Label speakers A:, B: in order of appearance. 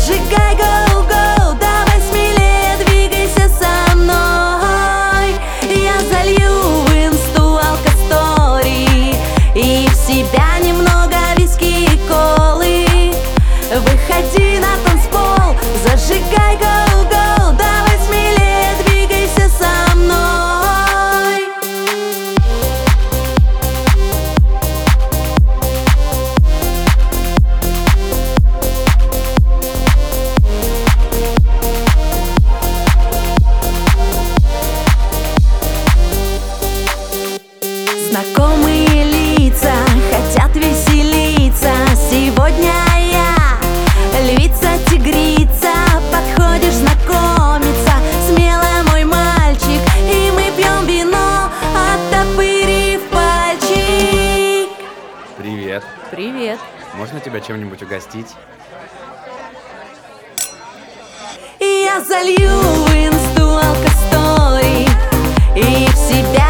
A: Зажигай, go, go, давай смелее, двигайся со мной. Я залью в инсту алкостори и в себя немного виски и колы. Выходи на танцпол, зажигай, go, go, давай смелее, двигайся со мной. Знакомые лица хотят веселиться. Сегодня я львица, тигрица. Подходишь знакомиться, смело, мой мальчик, и мы пьем вино, оттопырив пальчик.
B: Привет.
A: Привет.
B: Можно тебя чем-нибудь угостить?
A: Я залью в инсту алкостори и в себя